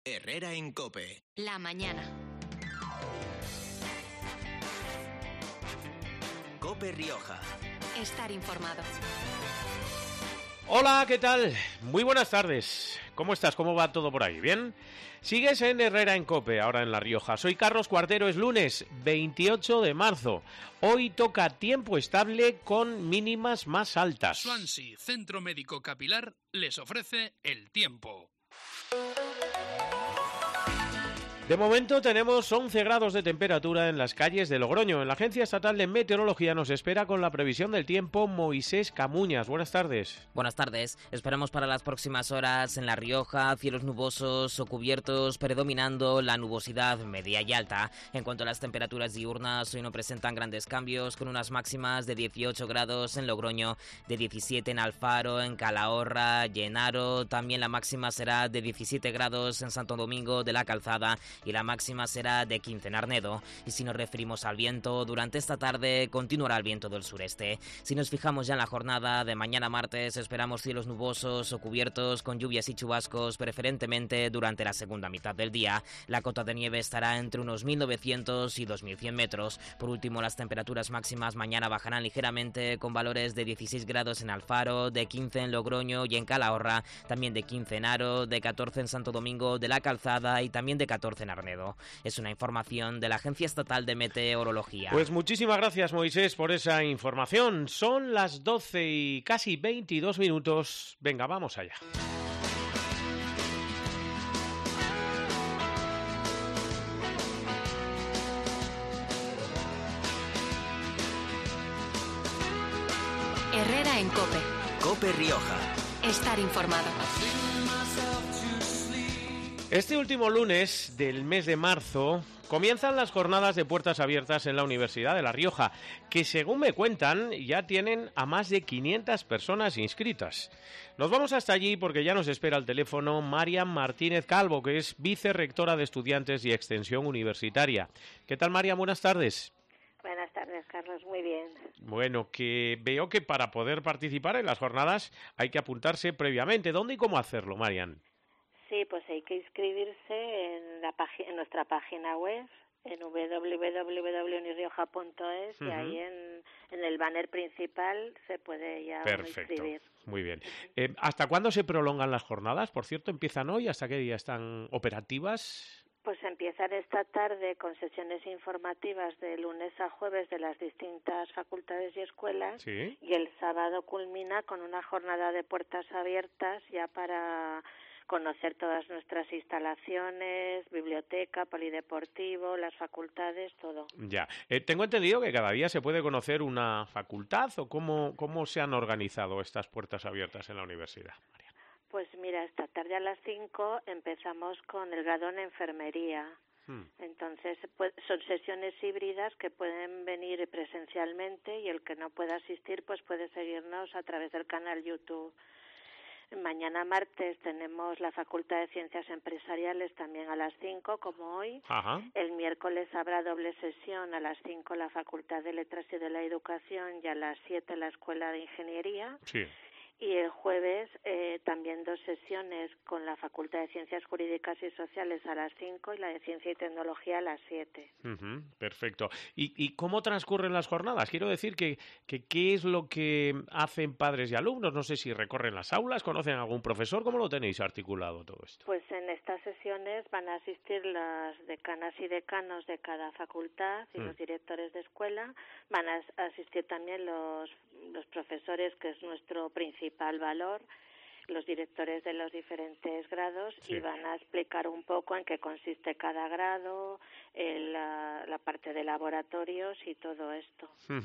Herrera en COPE. La mañana. COPE Rioja. Estar informado. Hola, ¿qué tal? Muy buenas tardes. ¿Cómo estás? ¿Cómo va todo por ahí? ¿Bien? Sigues en Herrera en COPE, ahora en La Rioja. Soy Carlos Cuartero, es lunes 28 de marzo. Hoy toca tiempo estable con mínimas más altas. Swansea Centro Médico Capilar les ofrece el tiempo. De momento tenemos 11 grados de temperatura en las calles de Logroño. En la Agencia Estatal de Meteorología nos espera con la previsión del tiempo Moisés Camuñas. Buenas tardes. Buenas tardes. Esperamos para las próximas horas en La Rioja cielos nubosos o cubiertos, predominando la nubosidad media y alta. En cuanto a las temperaturas diurnas, hoy no presentan grandes cambios, con unas máximas de 18 grados en Logroño, de 17 en Alfaro, en Calahorra y en Haro. También la máxima será de 17 grados en Santo Domingo de la Calzada y la máxima será de 15 en Arnedo. Y si nos referimos al viento, durante esta tarde continuará el viento del sureste. Si nos fijamos ya en la jornada de mañana martes, esperamos cielos nubosos o cubiertos con lluvias y chubascos, preferentemente durante la segunda mitad del día. La cota de nieve estará entre unos 1.900 y 2.100 metros. Por último, las temperaturas máximas mañana bajarán ligeramente, con valores de 16 grados en Alfaro, de 15 en Logroño y en Calahorra, también de 15 en Haro, de 14 en Santo Domingo de la Calzada y también de 14 en Arnedo. Es una información de la Agencia Estatal de Meteorología. Pues muchísimas gracias, Moisés, por esa información. Son las 12 y casi 22 minutos. Venga, vamos allá. Herrera en COPE. COPE Rioja. Estar informado. Este último lunes del mes de marzo comienzan las jornadas de puertas abiertas en la Universidad de La Rioja, que según me cuentan ya tienen a más de 500 personas inscritas. Nos vamos hasta allí porque ya nos espera al teléfono Marian Martínez Calvo, que es vicerrectora de Estudiantes y Extensión Universitaria. ¿Qué tal, Marian? Buenas tardes. Buenas tardes, Carlos. Muy bien. Bueno, que veo que para poder participar en las jornadas hay que apuntarse previamente. ¿Dónde y cómo hacerlo, Marian? Sí, pues hay que inscribirse en nuestra página web, en www.unirioja.es, y ahí en el banner principal se puede ya inscribir. Muy bien. ¿Hasta cuándo se prolongan las jornadas? Por cierto, ¿empiezan hoy? ¿Hasta qué día están operativas? Pues empiezan esta tarde con sesiones informativas de lunes a jueves de las distintas facultades y escuelas. ¿Sí? Y el sábado culmina con una jornada de puertas abiertas ya para conocer todas nuestras instalaciones, biblioteca, polideportivo, las facultades, todo. Ya. Tengo entendido que cada día se puede conocer una facultad, ¿o cómo se han organizado estas puertas abiertas en la universidad, María? Pues mira, esta tarde a las 5 empezamos con el grado en enfermería. Entonces, son sesiones híbridas que pueden venir presencialmente, y el que no pueda asistir pues puede seguirnos a través del canal YouTube. Mañana martes tenemos la Facultad de Ciencias Empresariales también a las 5, como hoy. Ajá. El miércoles habrá doble sesión, a las 5 la Facultad de Letras y de la Educación y a las 7 la Escuela de Ingeniería. Sí. Y el jueves también dos sesiones con la Facultad de Ciencias Jurídicas y Sociales a las 5 y la de Ciencia y Tecnología a las 7. Perfecto. ¿Y cómo transcurren las jornadas? Quiero decir que ¿qué es lo que hacen padres y alumnos? No sé si recorren las aulas, conocen a algún profesor. ¿Cómo lo tenéis articulado todo esto? Pues en estas sesiones van a asistir las decanas y decanos de cada facultad y los directores de escuela. Van a asistir también los profesores, que es nuestro principal valor, los directores de los diferentes grados, y van a explicar un poco en qué consiste cada grado, la parte de laboratorios y todo esto.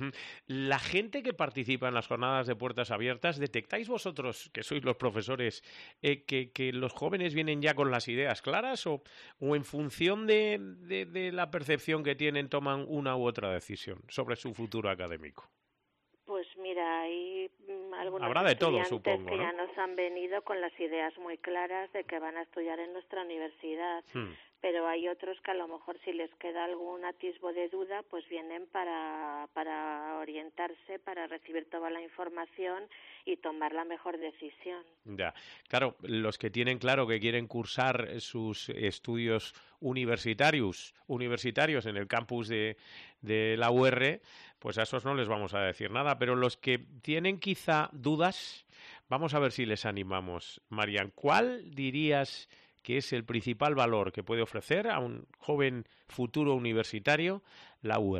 La gente que participa en las jornadas de puertas abiertas, ¿detectáis vosotros, que sois los profesores, que los jóvenes vienen ya con las ideas claras o en función de la percepción que tienen toman una u otra decisión sobre su futuro académico? Pues mira, hay algunos Habrá de todo, estudiantes supongo, que ¿no? ya nos han venido con las ideas muy claras de que van a estudiar en nuestra universidad, pero hay otros que a lo mejor si les queda algún atisbo de duda, pues vienen para orientarse, para recibir toda la información y tomar la mejor decisión. Ya, claro, los que tienen claro que quieren cursar sus estudios universitarios en el campus de la UR, pues a esos no les vamos a decir nada, pero los que tienen quizá dudas, vamos a ver si les animamos. Marian, ¿cuál dirías que es el principal valor que puede ofrecer a un joven futuro universitario la UR?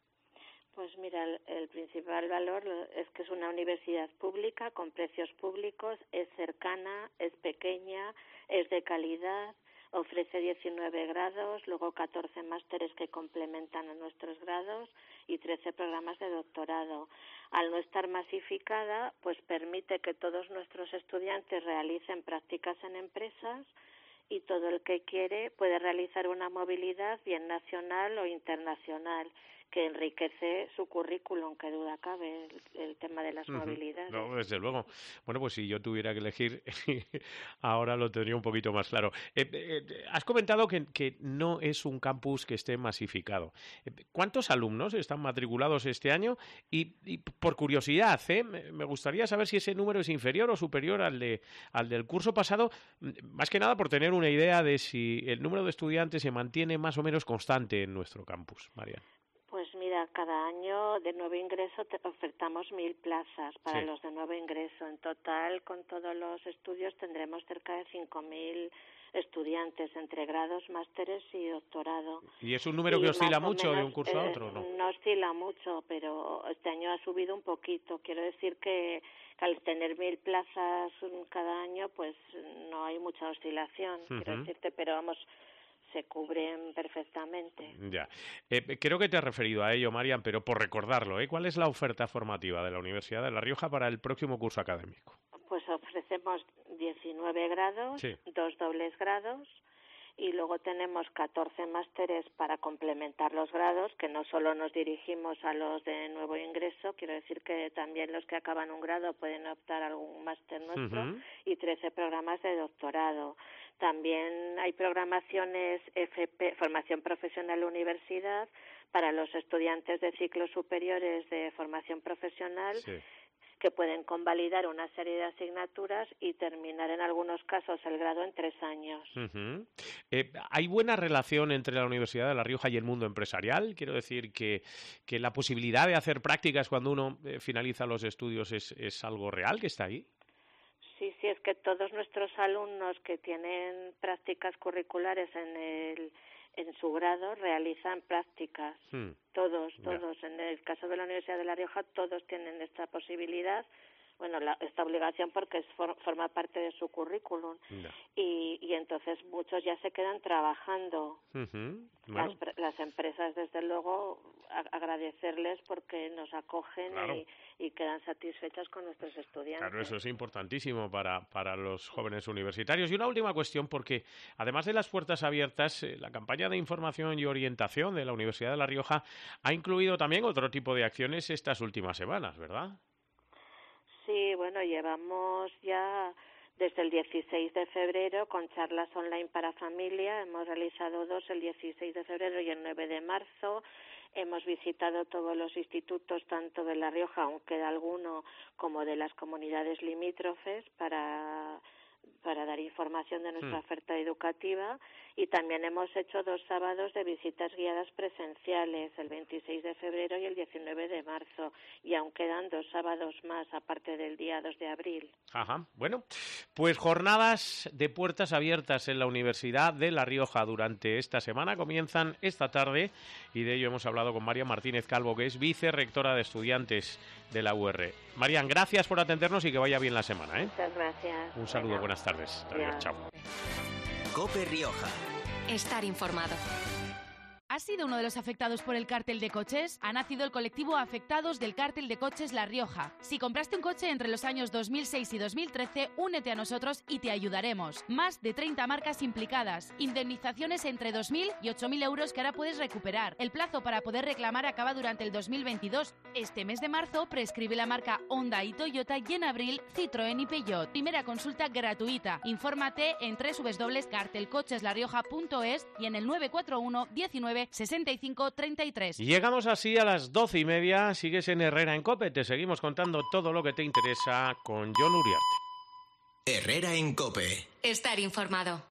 Pues mira, el principal valor es que es una universidad pública con precios públicos, es cercana, es pequeña, es de calidad, ofrece 19 grados, luego 14 másteres que complementan a nuestros grados y 13 programas de doctorado. Al no estar masificada, pues permite que todos nuestros estudiantes realicen prácticas en empresas y todo el que quiere puede realizar una movilidad bien nacional o internacional que enriquece su currículum, que duda cabe el tema de las movilidades. No, desde luego. Bueno, pues si yo tuviera que elegir, ahora lo tendría un poquito más claro. Has comentado que no es un campus que esté masificado. ¿Cuántos alumnos están matriculados este año? Y por curiosidad, me gustaría saber si ese número es inferior o superior al del curso pasado, más que nada por tener una idea de si el número de estudiantes se mantiene más o menos constante en nuestro campus, María. Pues mira, cada año de nuevo ingreso ofertamos 1.000 plazas para los de nuevo ingreso. En total, con todos los estudios, tendremos cerca de 5.000 estudiantes entre grados, másteres y doctorado. ¿Y es un número que oscila mucho de un curso a otro, no? No oscila mucho, pero este año ha subido un poquito. Quiero decir que al tener 1.000 plazas cada año, pues no hay mucha oscilación, quiero decirte, pero vamos, se cubren perfectamente. Ya. Creo que te has referido a ello, Marian, pero por recordarlo, ¿cuál es la oferta formativa de la Universidad de La Rioja para el próximo curso académico? Pues ofrecemos 19 grados, 2 dobles grados, y luego tenemos 14 másteres para complementar los grados, que no solo nos dirigimos a los de nuevo ingreso, quiero decir que también los que acaban un grado pueden optar a algún máster nuestro, y 13 programas de doctorado. También hay programaciones FP, formación profesional universidad, para los estudiantes de ciclos superiores de formación profesional, que pueden convalidar una serie de asignaturas y terminar en algunos casos el grado en 3 años. ¿Hay buena relación entre la Universidad de La Rioja y el mundo empresarial? Quiero decir que la posibilidad de hacer prácticas cuando uno finaliza los estudios es algo real, que está ahí. Sí, es que todos nuestros alumnos que tienen prácticas curriculares en su grado realizan prácticas. Todos. En el caso de la Universidad de La Rioja, todos tienen esta posibilidad, esta obligación porque forma parte de su currículum. Y entonces muchos ya se quedan trabajando. Las empresas, desde luego, agradecerles porque nos acogen y quedan satisfechas con nuestros estudiantes. Claro, eso es importantísimo para los jóvenes universitarios. Y una última cuestión, porque además de las puertas abiertas, la campaña de información y orientación de la Universidad de La Rioja ha incluido también otro tipo de acciones estas últimas semanas, ¿verdad? Sí, llevamos ya desde el 16 de febrero con charlas online para familia. Hemos realizado 2 el 16 de febrero y el 9 de marzo. Hemos visitado todos los institutos, tanto de La Rioja, aún queda alguno, como de las comunidades limítrofes para dar información de nuestra oferta educativa, y también hemos hecho 2 sábados de visitas guiadas presenciales, el 26 de febrero y el 19 de marzo, y aún quedan 2 sábados más, aparte del día 2 de abril. Bueno, pues jornadas de puertas abiertas en la Universidad de La Rioja durante esta semana comienzan esta tarde, y de ello hemos hablado con Marian Martínez Calvo, que es vicerrectora de estudiantes de la UR. Marian, gracias por atendernos y que vaya bien la semana. Muchas gracias. Un saludo, buenas tardes. Adiós, chao. COPE Rioja. Estar informado. ¿Has sido uno de los afectados por el cártel de coches? Ha nacido el colectivo Afectados del Cártel de Coches La Rioja. Si compraste un coche entre los años 2006 y 2013, únete a nosotros y te ayudaremos. Más de 30 marcas implicadas. Indemnizaciones entre 2.000 y 8.000 euros que ahora puedes recuperar. El plazo para poder reclamar acaba durante el 2022. Este mes de marzo prescribe la marca Honda y Toyota y en abril Citroën y Peugeot. Primera consulta gratuita. Infórmate en www.cartelcocheslarioja.es y en el 941 19 65 33. Llegamos así a las 12:30. Sigues en Herrera en COPE. Te seguimos contando todo lo que te interesa con Jon Uriarte. Herrera en COPE. Estar informado.